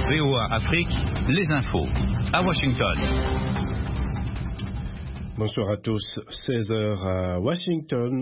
VOA Afrique, les infos. À Washington. Bonsoir à tous. 16h à Washington,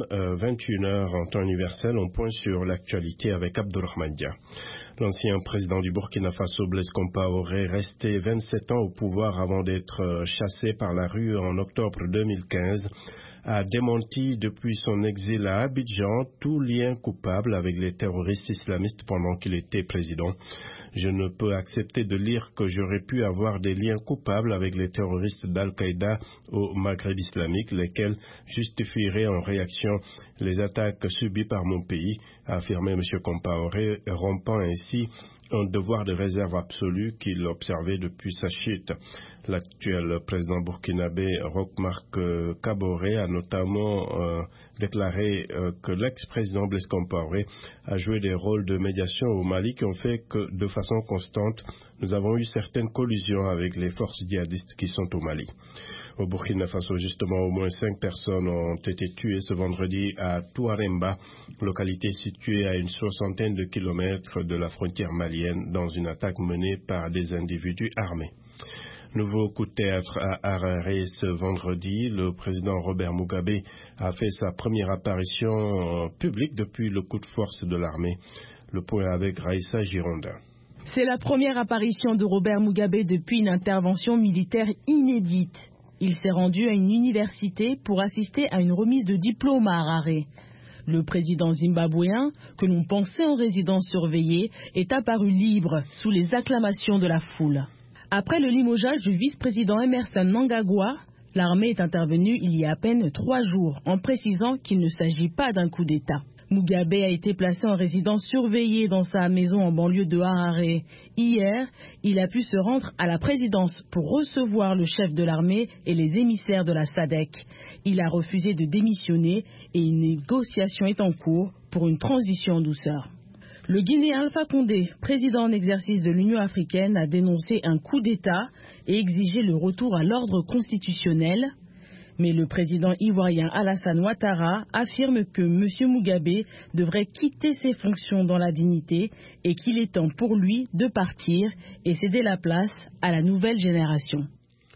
21h en temps universel. On pointe sur l'actualité avec Abdourahmane Dia. L'ancien président du Burkina Faso, Blaise Compaoré, resté 27 ans au pouvoir avant d'être chassé par la rue en octobre 2015, a démenti depuis son exil à Abidjan tout lien coupable avec les terroristes islamistes pendant qu'il était président. Je ne peux accepter de lire que j'aurais pu avoir des liens coupables avec les terroristes d'Al-Qaïda au Maghreb islamique, lesquels justifieraient en réaction les attaques subies par mon pays, a affirmé M. Compaoré, rompant ainsi un devoir de réserve absolu qu'il observait depuis sa chute. L'actuel président burkinabé Roch-Marc Kaboré a notamment déclaré que l'ex-président Blaise Compaoré a joué des rôles de médiation au Mali qui ont fait que, de façon constante, nous avons eu certaines collusions avec les forces djihadistes qui sont au Mali. Au Burkina Faso, justement, au moins 5 personnes ont été tuées ce vendredi à Touaremba, localité située à une 60aine de kilomètres de la frontière malienne, dans une attaque menée par des individus armés. Nouveau coup de théâtre à Harare ce vendredi. Le président Robert Mugabe a fait sa première apparition publique depuis le coup de force de l'armée. Le point avec Raïssa Gironda. C'est la première apparition de Robert Mugabe depuis une intervention militaire inédite. Il s'est rendu à une université pour assister à une remise de diplôme à Harare. Le président zimbabwéen, que l'on pensait en résidence surveillée, est apparu libre sous les acclamations de la foule. Après le limogeage du vice-président Emmerson Mnangagwa, l'armée est intervenue il y a à peine 3 jours en précisant qu'il ne s'agit pas d'un coup d'État. Mugabe a été placé en résidence surveillée dans sa maison en banlieue de Harare. Hier, il a pu se rendre à la présidence pour recevoir le chef de l'armée et les émissaires de la SADC. Il a refusé de démissionner et une négociation est en cours pour une transition en douceur. Le Guinéen Alpha Condé, président en exercice de l'Union africaine, a dénoncé un coup d'État et exigé le retour à l'ordre constitutionnel. Mais le président ivoirien Alassane Ouattara affirme que M. Mugabe devrait quitter ses fonctions dans la dignité et qu'il est temps pour lui de partir et céder la place à la nouvelle génération.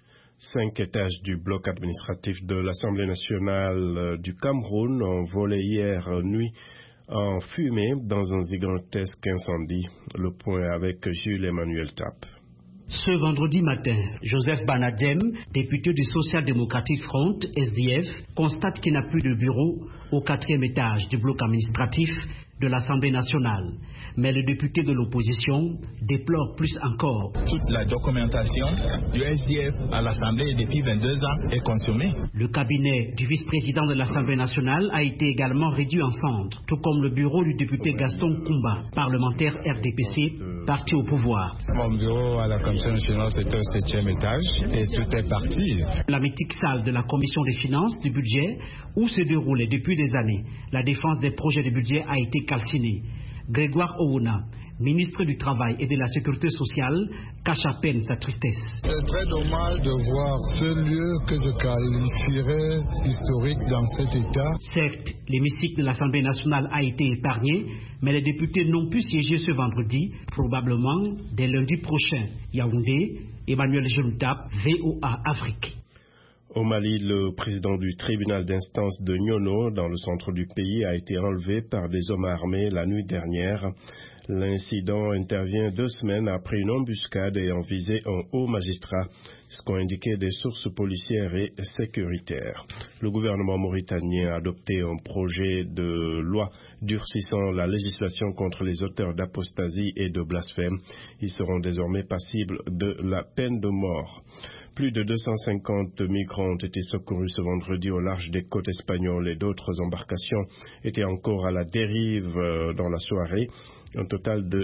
5 étages du bloc administratif de l'Assemblée nationale du Cameroun ont volé hier nuit en fumée dans un gigantesque incendie. Le point avec Jules-Emmanuel Tapp. Ce vendredi matin, Joseph Banadem, député du Social Democratic Front, SDF, constate qu'il n'y a plus de bureau au 4e étage du bloc administratif de l'Assemblée nationale. Mais le député de l'opposition déplore plus encore. Toute la documentation du SDF à l'Assemblée depuis 22 ans est consommée. Le cabinet du vice-président de l'Assemblée nationale a été également réduit en cendres, tout comme le bureau du député Gaston Koumba, parlementaire RDPC, parti au pouvoir. Mon bureau à la Commission nationale, c'est au 7e étage et tout est parti. La mythique salle de la Commission des finances du budget, où se déroulait depuis des années la défense des projets de budget, a été calcinée. Grégoire Ouna, ministre du Travail et de la Sécurité sociale, cache à peine sa tristesse. C'est très dommage de voir ce lieu que je qualifierais historique dans cet état. Certes, l'hémicycle de l'Assemblée nationale a été épargné, mais les députés n'ont pu siéger ce vendredi, probablement dès lundi prochain. Yaoundé, Emmanuel Jeloutap, VOA Afrique. Au Mali, le président du tribunal d'instance de Nyono, dans le centre du pays, a été enlevé par des hommes armés la nuit dernière. L'incident intervient 2 semaines après une embuscade ayant visé un haut magistrat, ce qu'ont indiqué des sources policières et sécuritaires. Le gouvernement mauritanien a adopté un projet de loi durcissant la législation contre les auteurs d'apostasie et de blasphème. Ils seront désormais passibles de la peine de mort. Plus de 250 migrants ont été secourus ce vendredi au large des côtes espagnoles et d'autres embarcations étaient encore à la dérive dans la soirée. Un total de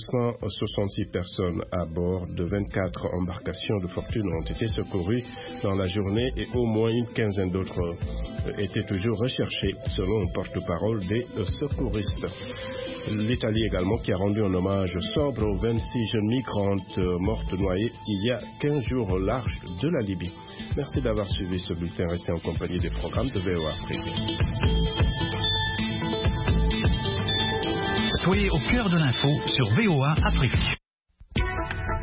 266 personnes à bord de 24 embarcations de fortune ont été secourues dans la journée et au moins une quinzaine d'autres étaient toujours recherchées selon un porte-parole des secouristes. L'Italie également qui a rendu un hommage sobre aux 26 jeunes migrantes mortes noyées il y a 15 jours au large de la Libye. Merci d'avoir suivi ce bulletin. Restez en compagnie des programmes de VOA Afrique. Soyez au cœur de l'info sur VOA Afrique.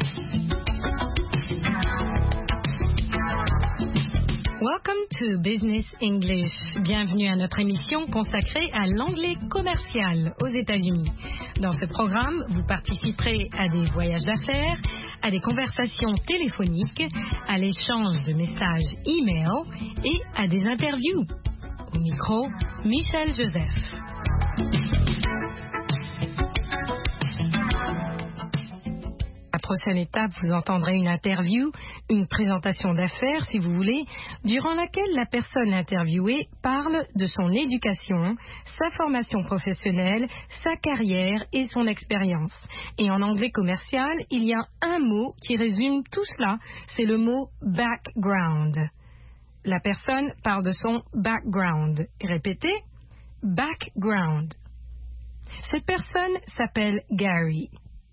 Welcome to Business English. Bienvenue à notre émission consacrée à l'anglais commercial aux États-Unis. Dans ce programme, vous participerez à des voyages d'affaires, à des conversations téléphoniques, à l'échange de messages e-mail et à des interviews. Au micro, Michel Joseph. À la prochaine étape, vous entendrez une interview, une présentation d'affaires, si vous voulez, durant laquelle la personne interviewée parle de son éducation, sa formation professionnelle, sa carrière et son expérience. Et en anglais commercial, il y a un mot qui résume tout cela, c'est le mot background. La personne parle de son background. Répétez, background. Cette personne s'appelle Gary.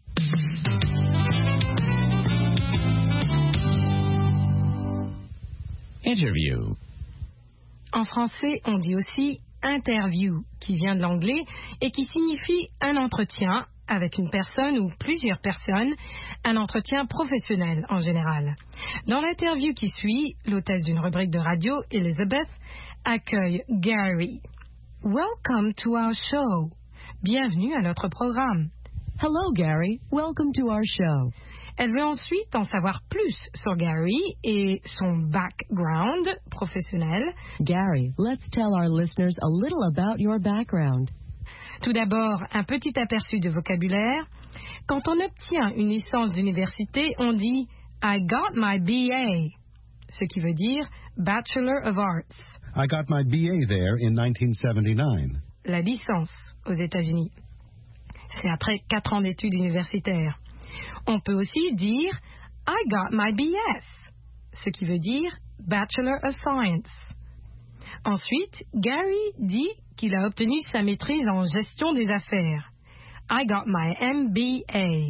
Interview. En français, on dit aussi interview, qui vient de l'anglais et qui signifie un entretien avec une personne ou plusieurs personnes, un entretien professionnel en général. Dans l'interview qui suit, l'hôtesse d'une rubrique de radio, Elizabeth, accueille Gary. Welcome to our show. Bienvenue à notre programme. Hello, Gary. Welcome to our show. Elle veut ensuite en savoir plus sur Gary et son background professionnel. Gary, let's tell our listeners a little about your background. Tout d'abord, un petit aperçu de vocabulaire. Quand on obtient une licence d'université, on dit « I got my BA », ce qui veut dire « Bachelor of Arts ». I got my BA there in 1979. La licence aux États-Unis. C'est après 4 ans d'études universitaires. On peut aussi dire « I got my BS », ce qui veut dire « Bachelor of Science ». Ensuite, Gary dit qu'il a obtenu sa maîtrise en gestion des affaires. « I got my MBA ».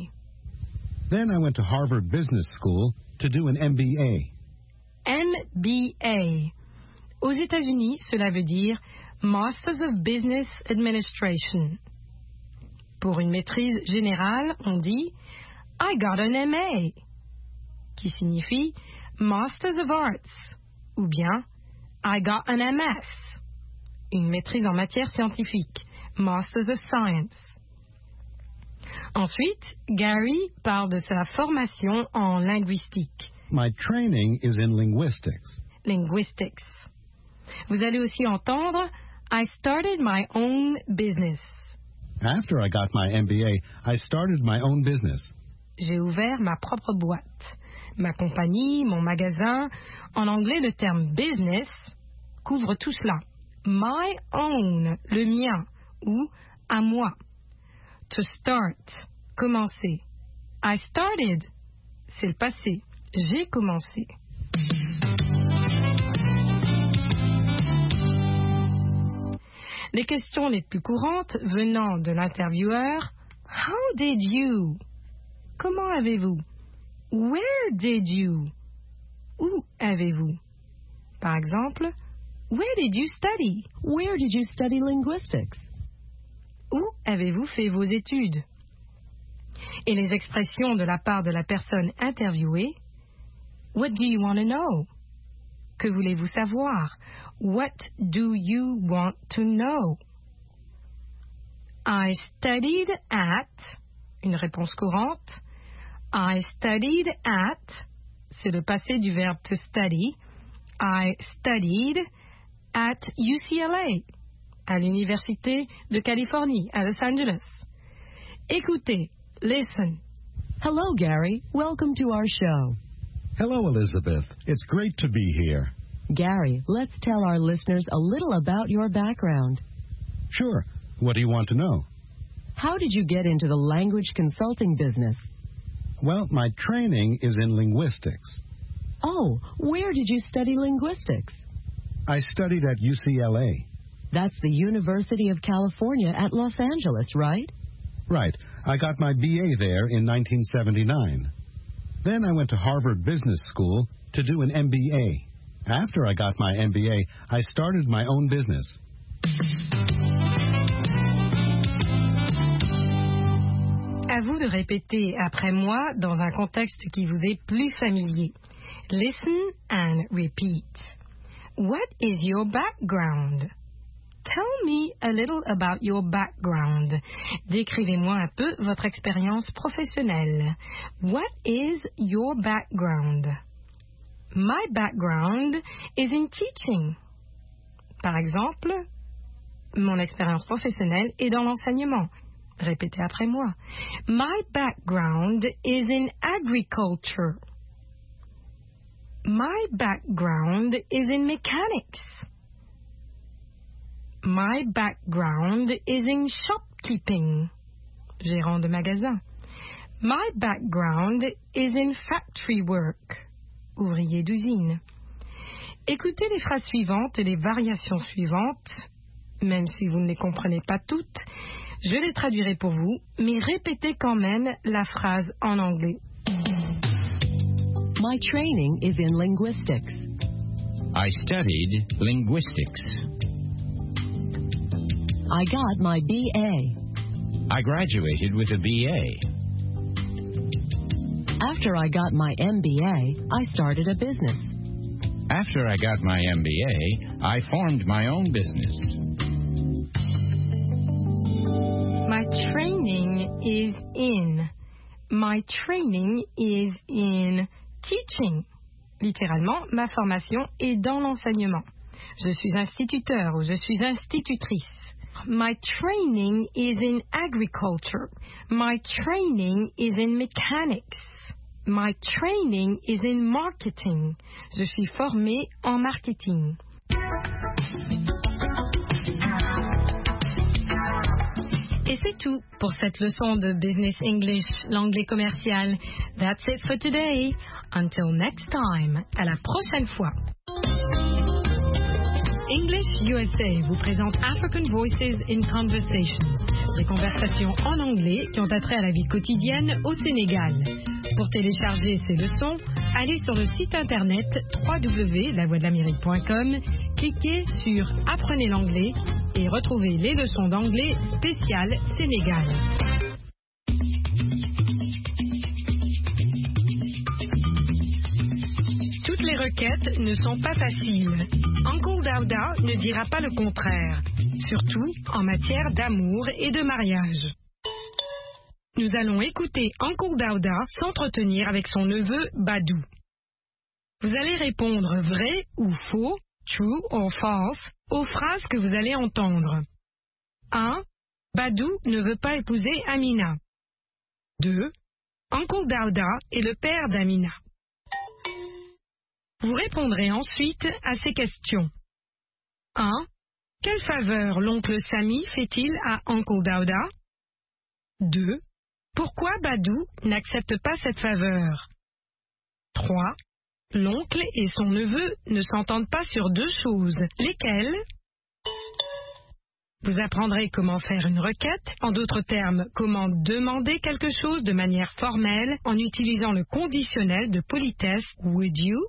Then I went to Harvard Business School to do an MBA. MBA. Aux États-Unis, cela veut dire « Masters of Business Administration ». Pour une maîtrise générale, on dit « I got an MA », qui signifie « Masters of Arts » ou bien « I got an MS », une maîtrise en matière scientifique, « Masters of Science ». Ensuite, Gary parle de sa formation en linguistique. My training is in linguistics. Linguistics. Vous allez aussi entendre « I started my own business ». After I got my MBA, I started my own business. J'ai ouvert ma propre boîte, ma compagnie, mon magasin. En anglais, le terme business couvre tout cela. My own, le mien, ou à moi. To start, commencer. I started, c'est le passé. J'ai commencé. Les questions les plus courantes venant de l'intervieweur. How did you? Comment avez-vous? Where did you? Où avez-vous? Par exemple, where did you study? Where did you study linguistics? Où avez-vous fait vos études? Et les expressions de la part de la personne interviewée. What do you want to know? Que voulez-vous savoir? What do you want to know? I studied at, une réponse courante. I studied at, c'est le passé du verbe to study. I studied at UCLA, à l'Université de Californie, à Los Angeles. Écoutez, listen. Hello, Gary. Welcome to our show. Hello, Elizabeth. It's great to be here. Gary, let's tell our listeners a little about your background. Sure. What do you want to know? How did you get into the language consulting business? Well, my training is in linguistics. Oh, where did you study linguistics? I studied at UCLA. That's the University of California at Los Angeles, right? Right. I got my BA there in 1979. Then I went to Harvard Business School to do an MBA. After I got my MBA, I started my own business. À vous de répéter après moi dans un contexte qui vous est plus familier. Listen and repeat. what is your background? Tell me a little about your background. Décrivez-moi un peu votre expérience professionnelle. What is your background? My background is in teaching. Par exemple, mon expérience professionnelle est dans l'enseignement. Répétez après moi. My background is in agriculture. My background is in mechanics. My background is in shopkeeping. Gérant de magasin. My background is in factory work. Ouvrier d'usine. Écoutez les phrases suivantes et les variations suivantes, même si vous ne les comprenez pas toutes. Je les traduirai pour vous, mais répétez quand même la phrase en anglais. My training is in linguistics. I studied linguistics. I got my BA. I graduated with a BA. After I got my MBA, I started a business. After I got my MBA, I formed my own business. My training is in. My training is in teaching. Littéralement, ma formation est dans l'enseignement. Je suis instituteur ou je suis institutrice. My training is in agriculture. My training is in mechanics. My training is in marketing. Je suis formée en marketing. Et c'est tout pour cette leçon de Business English, l'anglais commercial. That's it for today. Until next time. À la prochaine fois. English USA vous présente African Voices in Conversation, des conversations en anglais qui ont attrait à la vie quotidienne au Sénégal. Pour télécharger ces leçons, allez sur le site internet www.lavoixdelamérique.com, cliquez sur Apprenez l'anglais et retrouvez les leçons d'anglais spéciales Sénégal. Toutes les requêtes ne sont pas faciles. Uncle Daouda ne dira pas le contraire, surtout en matière d'amour et de mariage. Nous allons écouter Uncle Daouda s'entretenir avec son neveu Badou. Vous allez répondre vrai ou faux, true or false, aux phrases que vous allez entendre. 1. Badou ne veut pas épouser Amina. 2. Uncle Daouda est le père d'Amina. Vous répondrez ensuite à ces questions. 1. Quelle faveur l'oncle Sami fait-il à Uncle Daouda? 2. Pourquoi Badou n'accepte pas cette faveur? 3. L'oncle et son neveu ne s'entendent pas sur deux choses. Lesquelles? Vous apprendrez comment faire une requête, en d'autres termes, comment demander quelque chose de manière formelle en utilisant le conditionnel de politesse would you.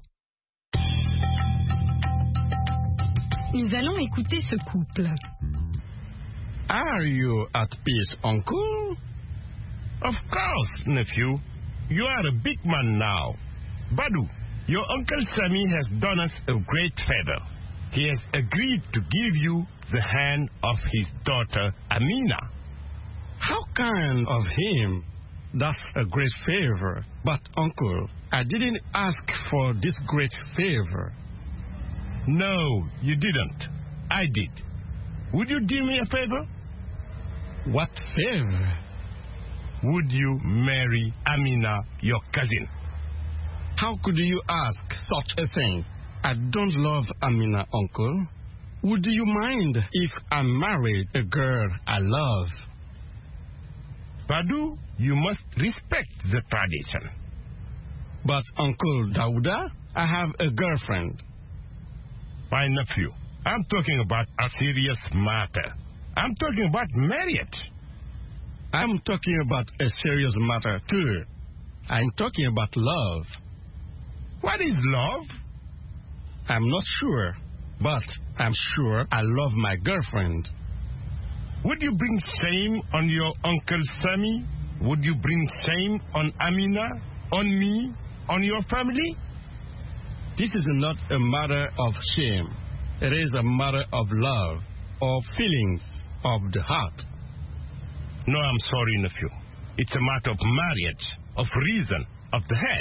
Nous allons écouter ce couple. Are you at peace, uncle? Of course, nephew. You are a big man now. Badou, your uncle Sami has done us a great favor. He has agreed to give you the hand of his daughter, Amina. How kind of him. That's a great favor. But, uncle, I didn't ask for this great favor. No, you didn't. I did. Would you do me a favor? What favor? Would you marry Amina, your cousin? How could you ask such a thing? I don't love Amina, uncle. Would you mind if I married a girl I love? Badou, you must respect the tradition. But, Uncle Daouda, I have a girlfriend. My nephew, I'm talking about a serious matter. I'm talking about marriage. I'm talking about a serious matter, too. I'm talking about love. What is love? I'm not sure, but I'm sure I love my girlfriend. Would you bring shame on your Uncle Sami? Would you bring shame on Amina, on me, on your family? This is not a matter of shame. It is a matter of love or feelings of the heart. No, I'm sorry, nephew. It's a matter of marriage, of reason, of the head.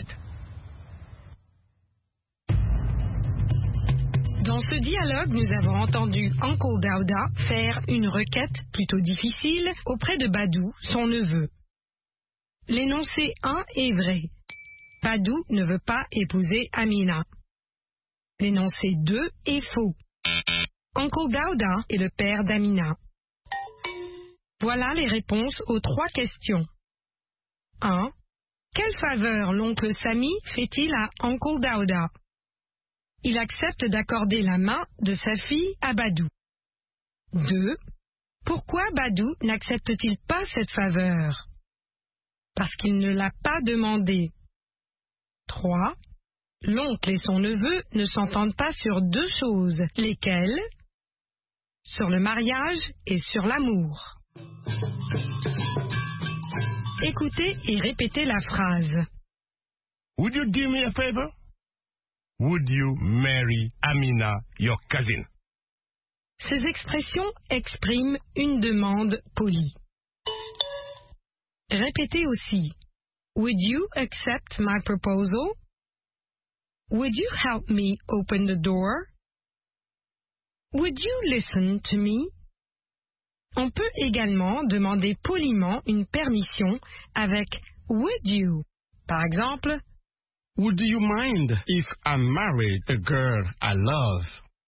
Dans ce dialogue, nous avons entendu Uncle Daouda faire une requête plutôt difficile auprès de Badou, son neveu. L'énoncé 1 est vrai. Badou ne veut pas épouser Amina. L'énoncé 2 est faux. Uncle Daouda est le père d'Amina. Voilà les réponses aux 3 questions. 1. Quelle faveur l'oncle Sami fait-il à Uncle Daouda? Il accepte d'accorder la main de sa fille à Badou. 2. Pourquoi Badou n'accepte-t-il pas cette faveur? Parce qu'il ne l'a pas demandé. 3. L'oncle et son neveu ne s'entendent pas sur 2 choses. Lesquelles? Sur le mariage et sur l'amour. Écoutez et répétez la phrase. Would you do me a favor? Would you marry Amina, your cousin? Ces expressions expriment une demande polie. Répétez aussi. Would you accept my proposal? Would you help me open the door? Would you listen to me? On peut également demander poliment une permission avec would you. Par exemple, would you mind if I married a girl I love?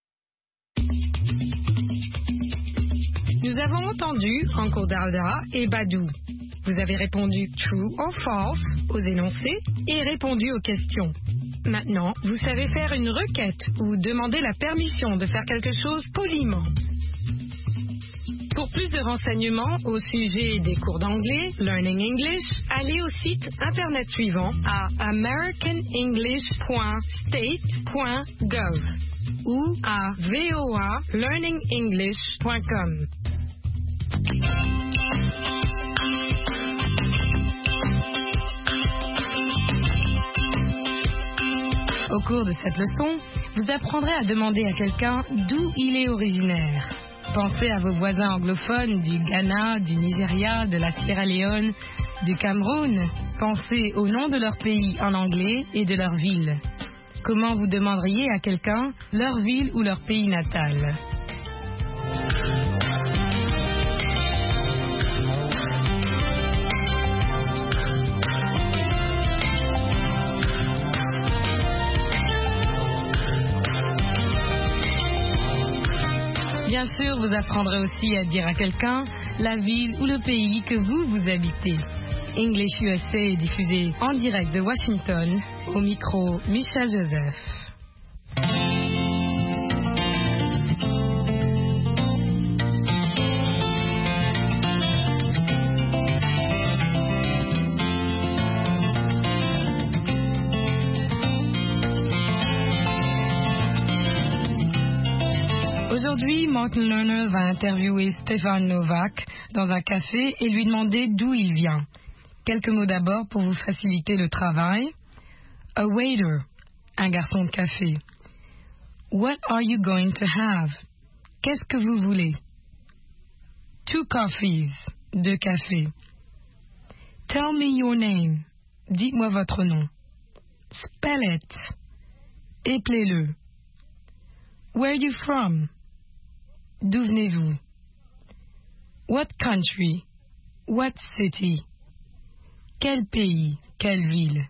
Nous avons entendu Uncle Daouda et Badou. Vous avez répondu true or false aux énoncés et répondu aux questions. Maintenant, vous savez faire une requête ou demander la permission de faire quelque chose poliment. Pour plus de renseignements au sujet des cours d'anglais, Learning English, allez au site internet suivant à americanenglish.state.gov ou à voalearningenglish.com. Au cours de cette leçon, vous apprendrez à demander à quelqu'un d'où il est originaire. Pensez à vos voisins anglophones du Ghana, du Nigeria, de la Sierra Leone, du Cameroun. Pensez au nom de leur pays en anglais et de leur ville. Comment vous demanderiez à quelqu'un leur ville ou leur pays natal? Bien sûr, vous apprendrez aussi à dire à quelqu'un la ville ou le pays que vous habitez. English USA est diffusé en direct de Washington. Au micro, Michel Joseph. Aujourd'hui, Martin Lerner va interviewer Stefan Novak dans un café et lui demander d'où il vient. Quelques mots d'abord pour vous faciliter le travail. A waiter, un garçon de café. What are you going to have? Qu'est-ce que vous voulez? 2 coffees, 2 cafés. Tell me your name. Dites-moi votre nom. Spell it. Éplez-le. Where are you from? D'où venez-vous? What country? What city? Quel pays? Quelle ville?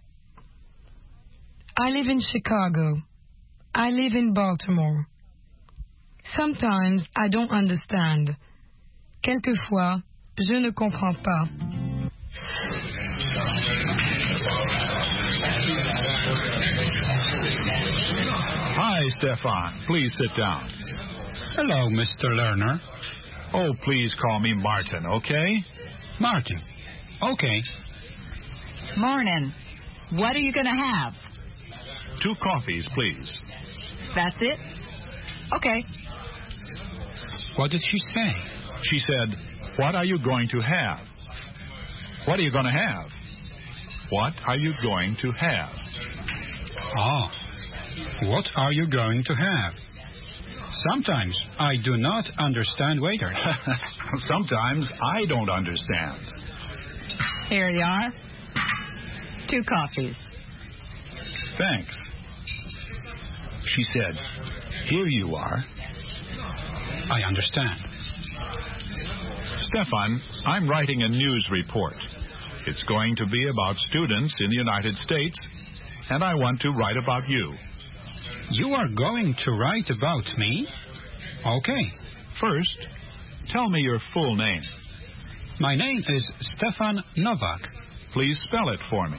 I live in Chicago. I live in Baltimore. Sometimes I don't understand. Quelquefois, je ne comprends pas. Hi, Stefan. Please sit down. Hello, Mr. Lerner. Oh, please call me Martin, okay? Martin. Okay. Morning. What are you going to have? 2 coffees, please. That's it? Okay. What did she say? She said, what are you going to have? What are you going to have? What are you going to have? Oh, What are you going to have? Sometimes I do not understand waiters. Sometimes I don't understand. Here you are. 2 coffees. Thanks. She said, "Here you are." I understand. Stefan, I'm writing a news report. It's going to be about students in the United States, and I want to write about you. You are going to write about me? Okay. First, tell me your full name. My name is Stefan Novak. Please spell it for me.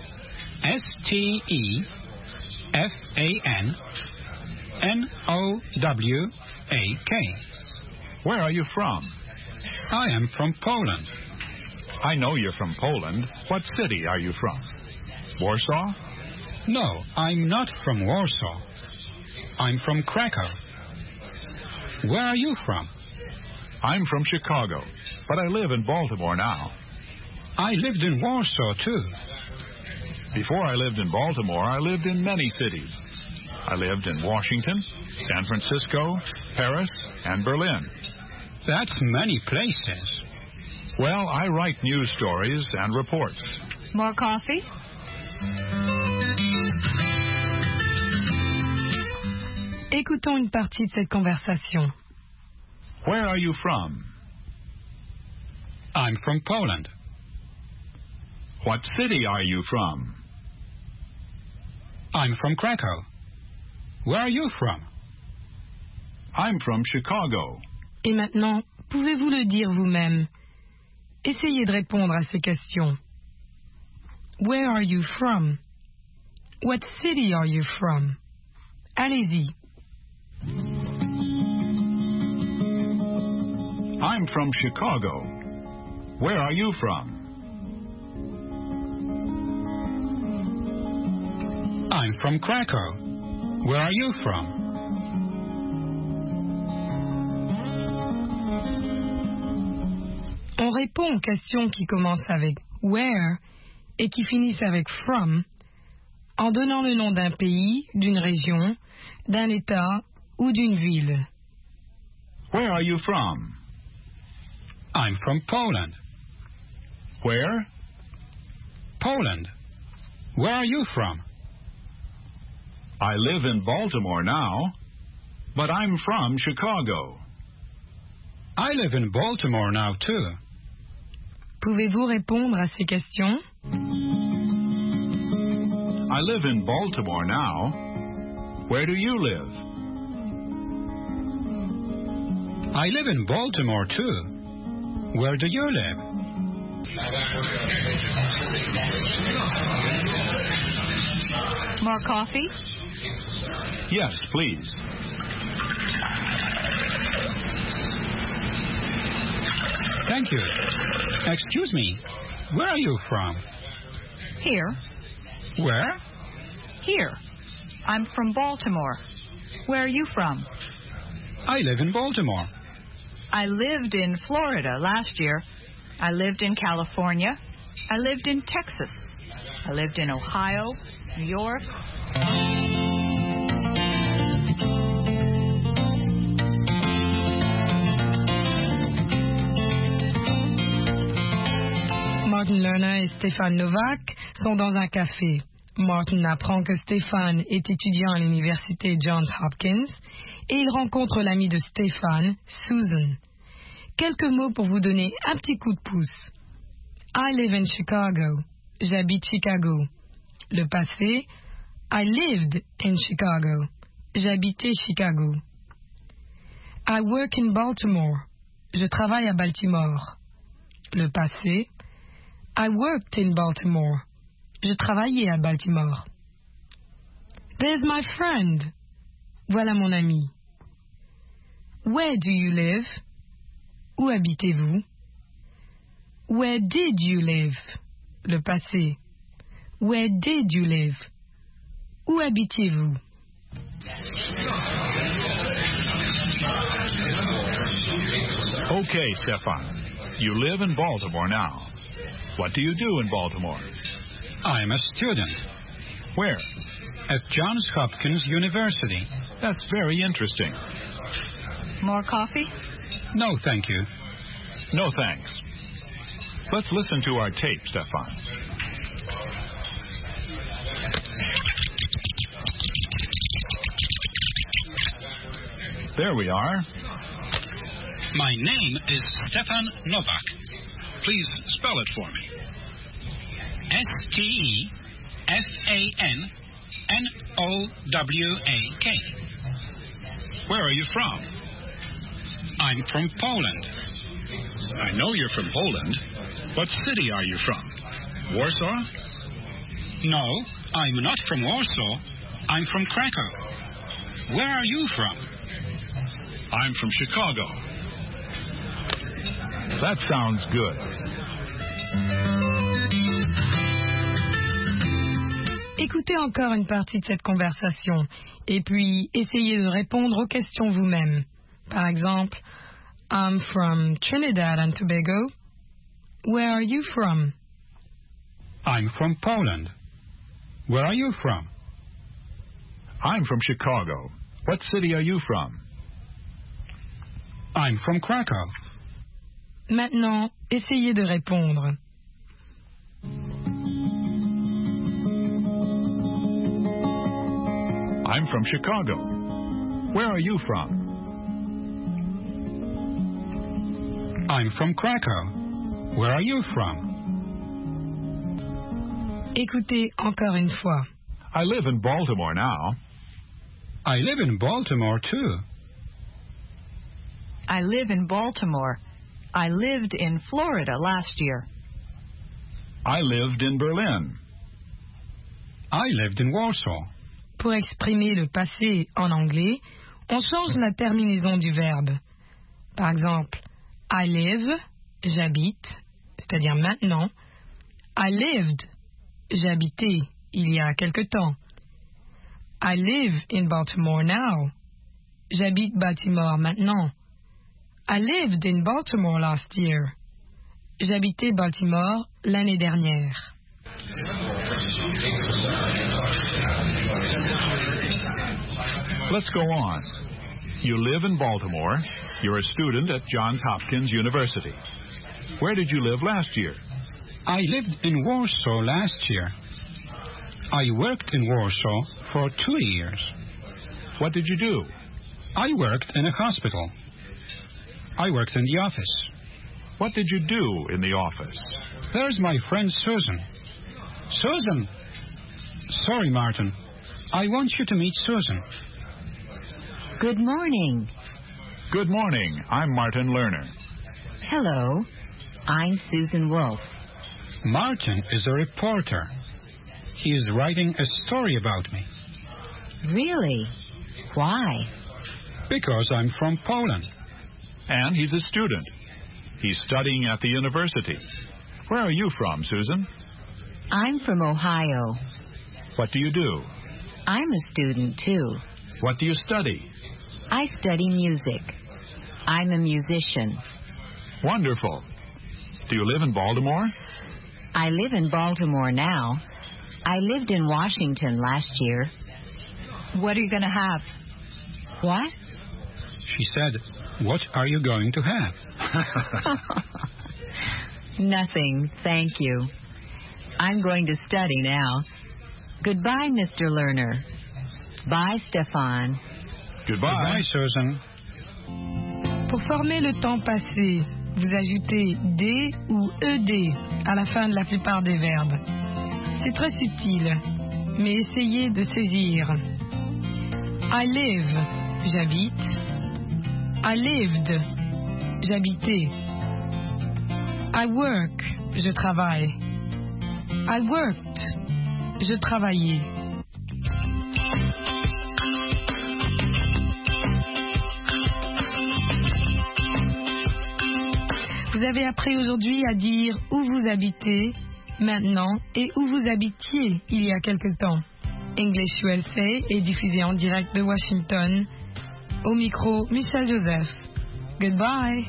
Stefan-Nowak. Where are you from? I am from Poland. I know you're from Poland. What city are you from? Warsaw? No, I'm not from Warsaw. I'm from Krakow. Where are you from? I'm from Chicago, but I live in Baltimore now. I lived in Warsaw, too. Before I lived in Baltimore, I lived in many cities. I lived in Washington, San Francisco, Paris, and Berlin. That's many places. Well, I write news stories and reports. More coffee? Écoutons une partie de cette conversation. Where are you from? I'm from Poland. What city are you from? I'm from Krakow. Where are you from? I'm from Chicago. Et maintenant, pouvez-vous le dire vous-même? Essayez de répondre à ces questions. Where are you from? What city are you from? Allez-y. I'm from Chicago. Where are you from? I'm from Krakow. Where are you from? On répond aux questions qui commencent avec where et qui finissent avec from en donnant le nom d'un pays, d'une région, d'un État ou d'une ville. Where are you from? I'm from Poland. Where? Poland. Where are you from? I live in Baltimore now, but I'm from Chicago. I live in Baltimore now, too. Pouvez-vous répondre à ces questions? I live in Baltimore now. Where do you live? I live in Baltimore, too. Where do you live? More coffee? Yes, please. Thank you. Excuse me, where are you from? Here. Where? Here. I'm from Baltimore. Where are you from? I live in Baltimore. I lived in Florida last year. I lived in California. I lived in Texas. I lived in Ohio, New York. Martin Lerner et Stefan Novak sont dans un café. Martin apprend que Stefan est étudiant à l'université Johns Hopkins et il rencontre l'amie de Stefan, Susan. Quelques mots pour vous donner un petit coup de pouce. I live in Chicago. J'habite Chicago. Le passé, I lived in Chicago. J'habitais Chicago. I work in Baltimore. Je travaille à Baltimore. Le passé, I worked in Baltimore. Je travaillais à Baltimore. There's my friend. Voilà mon ami. Where do you live? Où habitez-vous? Where did you live? Le passé. Where did you live? Où habitiez-vous? Okay, Stefan. You live in Baltimore now. What do you do in Baltimore? I'm a student. Where? at Johns Hopkins University. That's very interesting. More coffee? No, thank you. No, thanks. Let's listen to our tape, Stefan. There we are. My name is Stefan Novak. Please spell it for me. Stefan-Nowak. Where are you from? I'm from Poland. I know you're from Poland. What city are you from? Warsaw? No, I'm not from Warsaw. I'm from Krakow. Where are you from? I'm from Chicago. That sounds good. Écoutez encore une partie de cette conversation et puis essayez de répondre aux questions vous-même. Par exemple, I'm from Trinidad and Tobago. Where are you from? I'm from Poland. Where are you from? I'm from Chicago. What city are you from? I'm from Krakow. Maintenant, essayez de répondre. I'm from Chicago. Where are you from? I'm from Krakow. Where are you from? Écoutez encore une fois. I live in Baltimore now. I live in Baltimore, too. I live in Baltimore. I lived in Florida last year. I lived in Berlin. I lived in Warsaw. Pour exprimer le passé en anglais, on change la terminaison du verbe. Par exemple, I live, j'habite, c'est-à-dire maintenant. I lived, j'habitais il y a quelque temps. I live in Baltimore now. J'habite Baltimore maintenant. I lived in Baltimore last year. J'habitais Baltimore l'année dernière. Let's go on. You live in Baltimore. You're a student at Johns Hopkins University. Where did you live last year? I lived in Warsaw last year. I worked in Warsaw for 2 years. What did you do? I worked in a hospital. I worked in the office. What did you do in the office? There's my friend Susan. Susan! Sorry, Martin. I want you to meet Susan. Good morning. Good morning. I'm Martin Lerner. Hello. I'm Susan Wolf. Martin is a reporter. He is writing a story about me. Really? Why? Because I'm from Poland. And he's a student. He's studying at the university. Where are you from, Susan? I'm from Ohio. What do you do? I'm a student, too. What do you study? I study music. I'm a musician. Wonderful. Do you live in Baltimore? I live in Baltimore now. I lived in Washington last year. What are you going to have? What? She said, what are you going to have? Nothing, thank you. I'm going to study now. Goodbye, Mr. Lerner. Bye, Stefan. Goodbye. Goodbye, Susan. Pour former le temps passé, vous ajoutez D ou ED à la fin de la plupart des verbes. C'est très subtil, mais essayez de saisir. I live, j'habite. I lived, j'habitais. I work, je travaille. I worked, je travaillais. Vous avez appris aujourd'hui à dire où vous habitez maintenant et où vous habitiez il y a quelque temps. English USA est diffusé en direct de Washington. Au micro, Michel Joseph. Goodbye.